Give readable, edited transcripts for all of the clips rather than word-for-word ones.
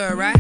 good, right?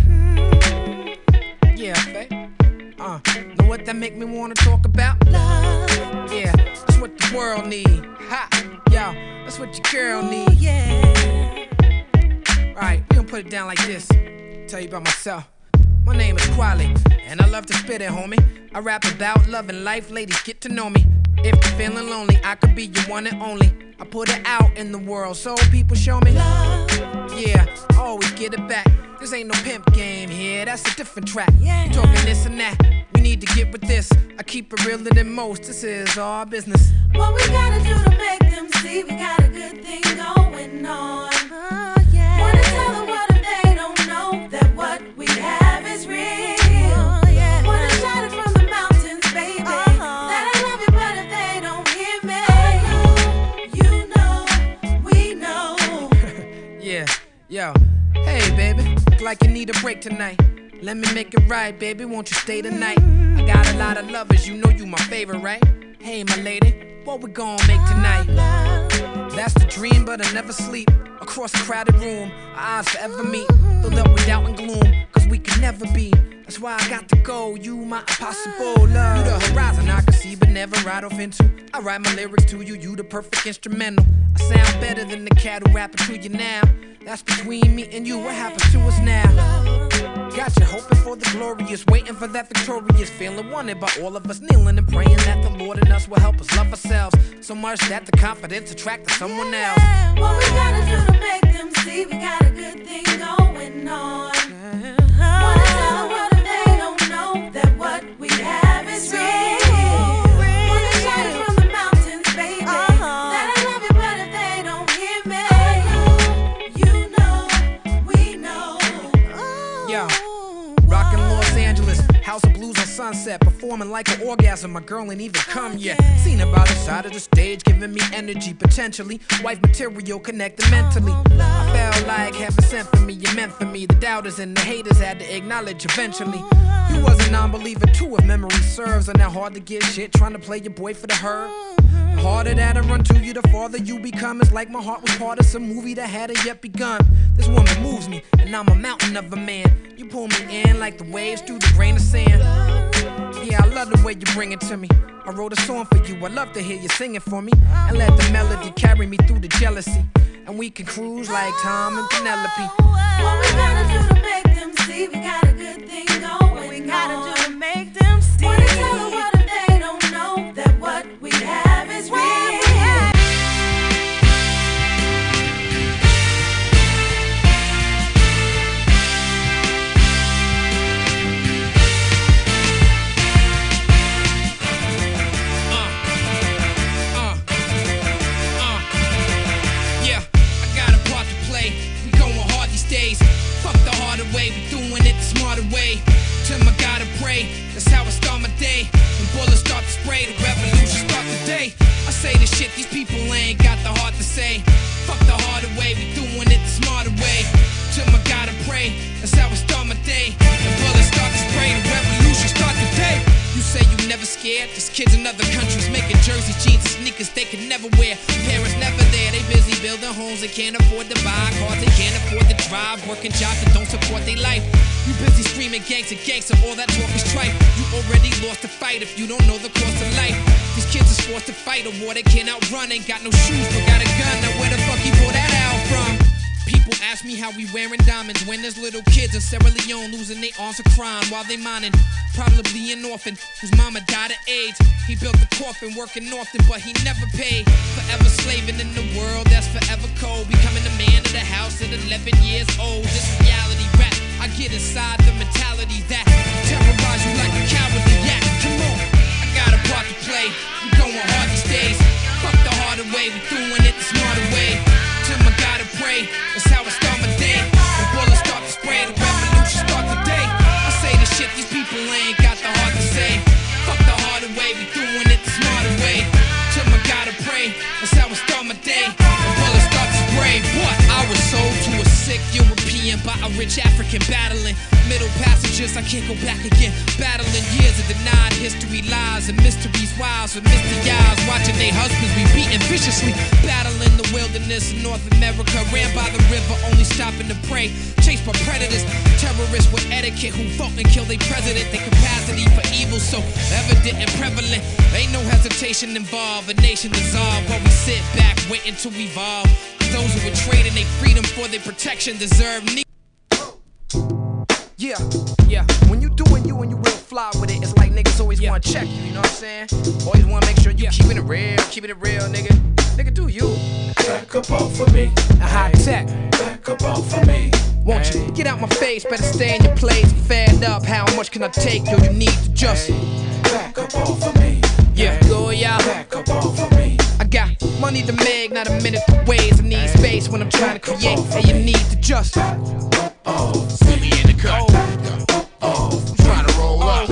Yeah, babe. Know what that make me wanna talk about? Love. Yeah, that's what the world need. Ha, yo, that's what your girl need. Yeah. Right, we gon' put it down like this. Tell you about myself. My name is Kweli, and I love to spit it, homie. I rap about love and life, ladies, get to know me. If you're feeling lonely, I could be your one and only. I put it out in the world so people show me love. Yeah, always get it back. This ain't no pimp game here, that's a different track. Yeah. You talking this and that, we need to get with this. I keep it realer than most, this is our business. What we gotta do to make them see we got a good thing going on. Yeah. Wanna tell them what if they don't know that what we have is real. Yeah. Wanna shout it from the mountains, baby, that I love you, but if they don't hear me, you know, we know. Yeah, yo, hey baby, look like you need a break tonight. Let me make it right, baby, won't you stay tonight? I got a lot of lovers, you know you my favorite, right? Hey my lady, what we gon' make tonight? That's the dream, but I never sleep. Across a crowded room, our eyes forever meet. Filled up with doubt and gloom, cause we can never be. That's why I got to go, you my impossible love. You the horizon I can see but never ride off into. I write my lyrics to you, you the perfect instrumental. I sound better than the cat who rapping to you now. That's between me and you, what happens to us now? Got you hoping for the glorious, waiting for that victorious, feeling wanted by all of us, kneeling and praying that the Lord in us will help us love ourselves so much that the confidence attracts someone else. What we gotta do to make them see we got a good thing going on. Wanna tell them what if they don't know that what we have is real. Wanna shout it from the mountains, baby, that I love you, but if they don't hear me, you know, we know. Yo, rockin' Los Angeles, House of Blues on Sunset, performing like an orgasm, my girl ain't even come yet. Seen her by the side of the stage, giving me energy, potentially wife material, connected mentally. I felt like heaven sent for me, you meant for me. The doubters and the haters had to acknowledge eventually. You was a non-believer too, if memory serves, and now hard to get shit, trying to play your boy for the herd. The harder that I run to you, the farther you become. It's like my heart was part of some movie that hadn't yet begun. This woman moves me, and I'm a mountain of a man. You pull me in like the waves through the grain of sand. Yeah, I love the way you bring it to me. I wrote a song for you, I love to hear you sing it for me. And let the melody carry me through the jealousy. And we can cruise like Tom and Penelope. What we gotta do to make them see we got a good thing going. What we gotta do to make them see. Wanna tell them what if they don't know that what we have is real. Fuck the harder way, we doing it the smarter way. Tim, I gotta pray, that's how I start my day. When bullets start to spray, the revolution start today. I say the shit these people ain't got the heart to say. Fuck the harder way, we doing it the smarter way. Tim, I gotta pray, that's how I start my day. When bullets start to spray, the revolution start today. You say you never scared, there's kids in other countries making jerseys, jeans, and sneakers they can never wear. Parents never there, they busy building homes they can't afford to buy, cars they can't afford to drive, working jobs that don't support their life. You busy screaming gangsta, all that talk is tripe. You already lost the fight if you don't know the cost of life. These kids is forced to fight a war they can't outrun, ain't got no shoes but got a gun, now where the fuck he pull that out from? People ask me how we wearing diamonds when there's little kids in Sierra Leone losing their arms to crime while they mining. Probably an orphan whose mama died of AIDS. He built the coffin working often but he never paid. Forever slaving in the world that's forever cold. Becoming the man of the house at 11 years old. This reality rap, I get inside the mentality that terrorize you like a cowardly yak. Come on, I got a part to play. We going hard these days. Fuck the harder way, we doing it the smarter way. Tim, I gotta pray, that's how I start my day. The bullets start to spray, the revolution start today. I say the shit these people ain't got the heart to say. Fuck the harder way, we doing it the smarter way. Tim, I gotta pray, that's how I start my day. The bullets start to spray. What? I was sold to a sick European by a rich African battling middle passages. I can't go back again. Battling years of denied history, lies and mysteries, wives with misty eyes, watching their husbands be beaten viciously. Battling the wilderness in North America, ran by the river, only stopping to pray. Chased by predators, terrorists with etiquette who vote and kill their president. Their capacity for evil so evident and prevalent. Ain't no hesitation involved. A nation dissolved while we sit back waiting to evolve. Those who were trading their freedom for their protection deserve need. Yeah. When you doing you and you real fly with it, it's like niggas always wanna check you, you know what I'm saying? Always wanna make sure you keeping it real, nigga. Nigga, do you. Back up off of me. A high tech. Back up off of me. Won't you get out my face, better stay in your place. Fed up, how much can I take? Yo, you need to just back up off of me. Yeah, go y'all. Back up off of me. I got money to make, not a minute to waste. I need space when I'm trying to create. Hey, you need to just see me in the cut. I'm trying to roll up.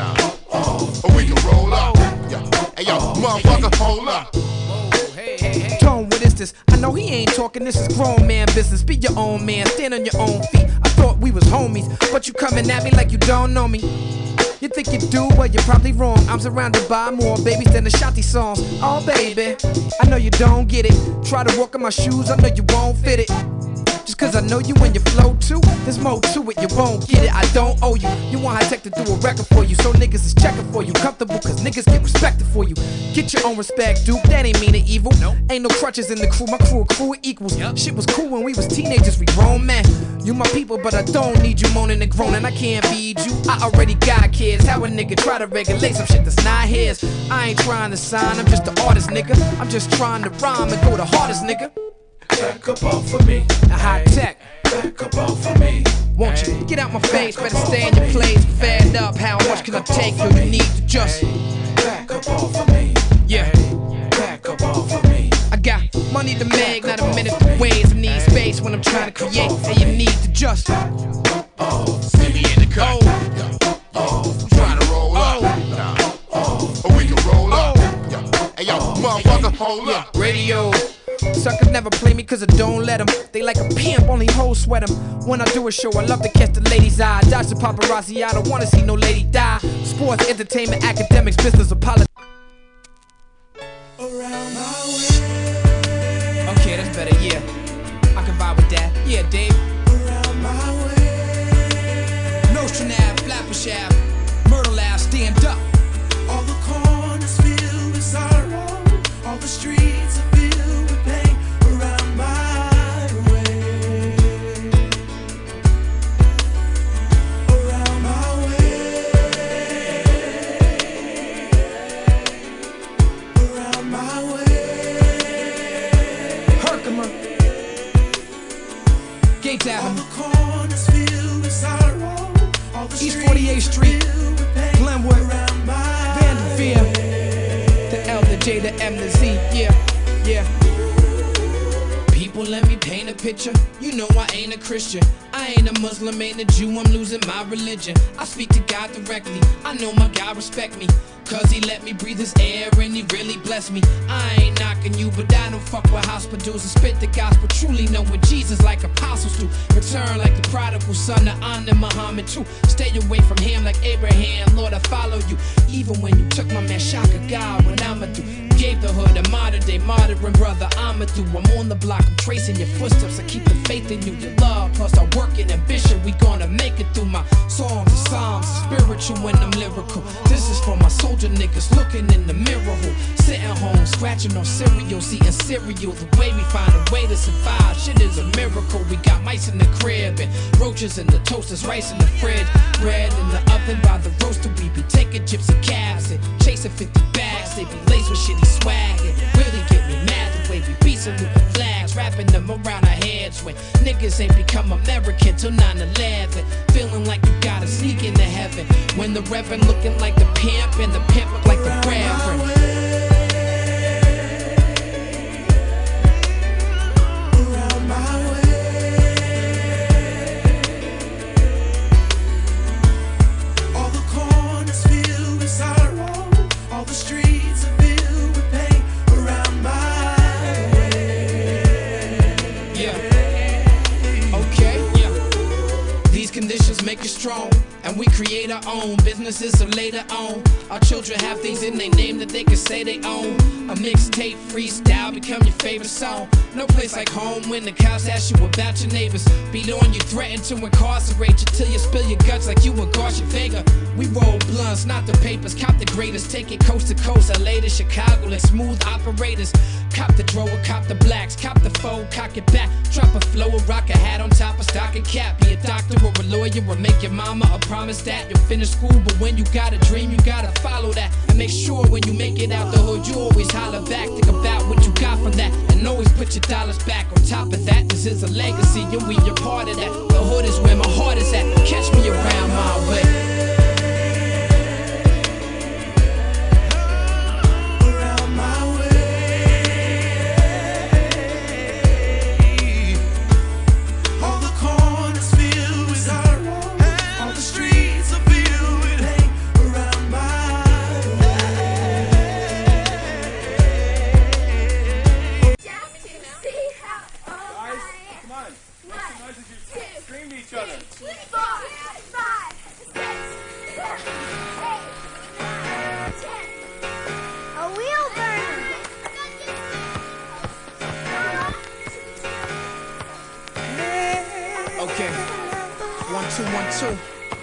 Or we can roll up. Hey yo, motherfucker, hold up. Tone, what is this? I know he ain't talking, this is grown man business. Be your own man, stand on your own feet. I thought we was homies, but you coming at me like you don't know me. You think you do, well you're probably wrong. I'm surrounded by more babies than the Shanti songs. Oh baby, I know you don't get it. Try to walk in my shoes, I know you won't fit it. Just cause I know you and your flow too, there's more to it, you won't get it, I don't owe you. You want high tech to do a record for you, so niggas is checking for you. Comfortable cause niggas get respected for you. Get your own respect, dude, that ain't mean it evil. Ain't no crutches in the crew, my crew of equals. Shit was cool when we was teenagers, we grown men. You my people, but I don't need you moaning and groaning. I can't feed you, I already got kids. How a nigga try to regulate some shit that's not his? I ain't trying to sign, I'm just an artist, nigga. I'm just trying to rhyme and go the hardest, nigga. Back up off of me. A high tech. Back up off of me. Won't you get out my face? Better stay in your place. Fed up, how much can I take? Yo, you need to just back up off of me. Yeah, back up off of me. I got money to make, not a minute to waste. I need space when I'm trying to create. Hey, you need to just see me in the cut. I'm trying to roll up. Or we can roll up. Hey yo, motherfucker, hold up. Radio. Suckers never play me cause I don't let them. They like a pimp, only hoes sweat them. When I do a show, I love to catch the ladies' eye. Dodge the paparazzi, I don't wanna see no lady die. Sports, entertainment, academics, business, or politics. Around my way. Okay, that's better, yeah. I can vibe with that. Yeah, Dave. Around my way. Nostrand Ave, Flatbush Ave, Myrtle Ave, stand up. All the corners filled with sorrow. All the streets are filled with pain. Around my way. Around my way. Around my way. Herkimer. Gates All Avenue. the corners filled with sorrow. All the East 48th Street. Glenwood. Vanderveer. The L, the J, the M, the Z. Yeah. People, let me paint a picture. You know I ain't a Christian. I ain't a Muslim, ain't a Jew, I'm losing my religion. I speak to God directly. I know my God respect me, cause he let me breathe his air and he really blessed me. I ain't knocking you, but I don't fuck with hospitals and spit the gospel. Truly know what Jesus like apostles do. Return like the prodigal son to honor Muhammad too. Stay away from him like Abraham, Lord I follow you. Even when you took my man Shaka God, what I'ma do? Gave the hood a modern day martyring brother Amadou. I'm on the block, I'm tracing your footsteps. I keep the faith in you, your love, plus our work and ambition. We gonna make it through my songs and psalms, spiritual when I'm lyrical. This is for my soldier niggas looking in the mirror who sitting home, scratching on cereals, eating cereal. The way we find a way to survive, shit is a miracle. We got mice in the crib and roaches in the toasters, rice in the fridge, bread in the oven by the roaster. We be taking gypsy cabs and chasing 50 bags. They be laced with shitty swag and really get me mad the way we be saluting flags, wrapping them around our heads when niggas ain't become American till 9/11. Feeling like you gotta sneak into heaven when the reverend looking like the pimp and the pimp look like the reverend. Around my way. All the corners filled with sorrow. All the streets are filled with pain. Around my way. Yeah. Okay. Yeah. make it strong. And we create our own businesses so later on our children have things in their name that they can say they own. A mixtape freestyle become your favorite song. No place like home when the cops ask you about your neighbors. Beat on you, threaten to incarcerate you till you spill your guts like you were Garcia Vega. We roll blunts, not the papers. Cop the greatest, take it coast to coast. LA to Chicago like smooth operators. Cop the drawer, cop the blacks, cop the foe, cock it back. Drop a flow, a rock a hat on top of stocking cap. Be a doctor or a lawyer or make your mama a promise that you'll finish school. But when you got a dream, you gotta follow that. And make sure when you make it out the hood, you always holler back. Think about what you got from that, and always put your dollars back. On top of that, this is a legacy, and we are part of that. The hood is where my heart is at. Catch me around my way. Okay, 1, 2, 1, 2.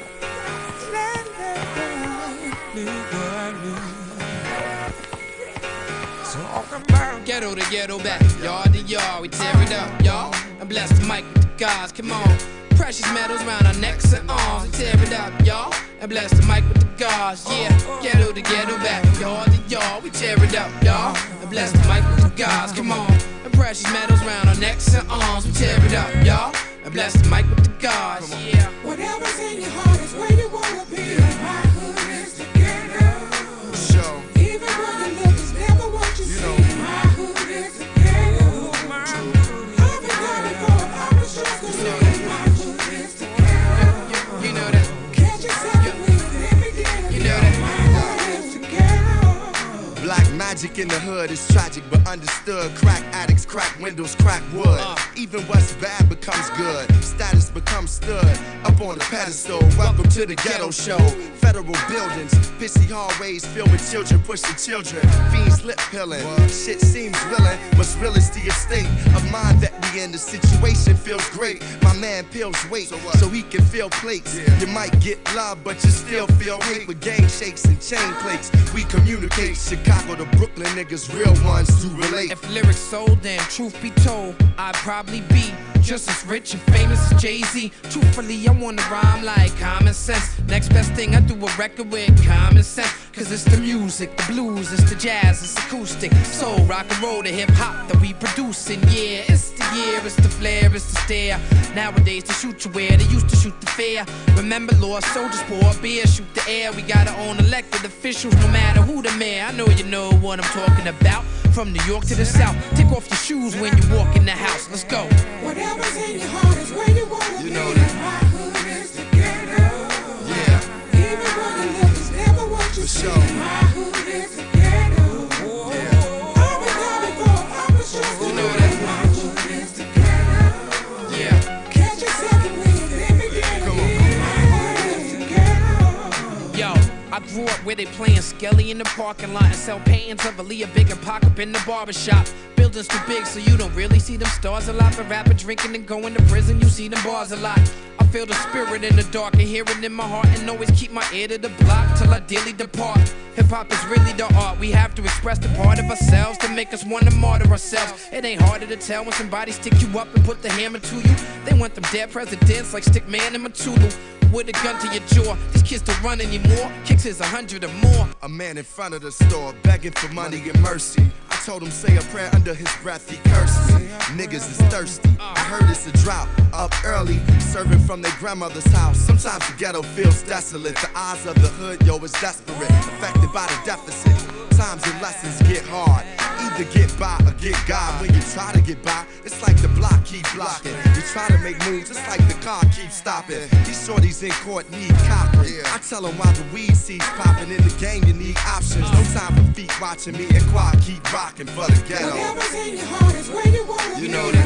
Ghetto to ghetto back, yard to yard, we tear it up, y'all. And bless the mic with the gods, come on. Precious metals round our necks and arms, we tear it up, y'all. And bless the mic with the gods, yeah. Ghetto to ghetto back, yard to yard, we tear it up, y'all. And bless the mic with the gods, come on. And precious metals round our necks and arms, we tear it up, y'all. And bless the mic with the gods, yeah. Whatever's in your heart is where you wanna be. My hood is the ghetto. Show. Even when you look is never what you see. My hood is the ghetto. I've been down before, I was just gonna say. My hood is the ghetto. You know that. Catch yourself and live every day. You know that. My hood is the ghetto. Black magic in the hood is tragic but understood. Crack addicts, crack windows, crack wood. Even what's bad becomes good. Status becomes stood up on the pedestal. Welcome to the ghetto show. Federal buildings, pissy hallways filled with children pushing children. Fiends lip pilling. Shit seems willing. What's real is the estate of mind that we in. The situation feels great. My man peels weight so he can fill plates. You might get love, but you still feel hate with gang shakes and chain plates. We communicate. Chicago to Brooklyn niggas, real ones to relate. If lyrics sold, then truth be told, I'd probably be just as rich and famous as Jay-Z. Truthfully, I wanna rhyme like common sense. Next best thing, I do a record with common sense. Cause it's the music, the blues, it's the jazz, it's acoustic. Soul, rock and roll, the hip-hop that we producing. Yeah, it's the year, it's the flair, it's the stare. Nowadays, they shoot you where they used to shoot the fair. Remember, lost soldiers pour beer, shoot the air. We got our own elected officials, no matter who the mayor. I know you know what I'm talking about. From New York to the South, take off your shoes when you walk in the house. Let's go. Whatever's in your heart is where you wanna be. You know that. My hood is the ghetto. Yeah, Even when you look is never what you for see. sure. My hood is the ghetto. Yeah. I've been down before, I was just You gonna know say. that. My hood is the ghetto. Yeah. Catch yourself and live every day. Come on. My hood is the ghetto. Yo, I grew up where they playing Skelly in the parking lot and sell paintings of Aaliyah Big and Pac up in the barbershop. Buildings too big so you don't really see them stars a lot. But rapping, drinking, and going to prison, you see them bars a lot. I feel the spirit in the dark and hear it in my heart, and always keep my ear to the block till I dearly depart. Hip-hop is really the art. We have to express the part of ourselves to make us want to martyr ourselves. It ain't harder to tell when somebody stick you up and put the hammer to you. They want them dead presidents like Stickman and Matulu. With a gun to your jaw, these kids don't run anymore. Kicks is 100 or more. A man in front of the store begging for money and mercy. I told him say a prayer under his breath, he cursed me. Niggas is thirsty. I heard it's a drought. Up early, serving from their grandmother's house. Sometimes the ghetto feels desolate. The eyes of the hood, yo, is desperate. Affected by the deficit. Times and lessons get hard. Either get by or get God. When you try to get by, it's like the block keep blocking. You try to make moves, it's like the car keeps stopping. These shorties in court need copping. I tell them while the weed seeds popping in the game, you need options. No time for feet watching me and quad keep rocking for the ghetto. Whatever's in your heart is where you wanna You be. know that.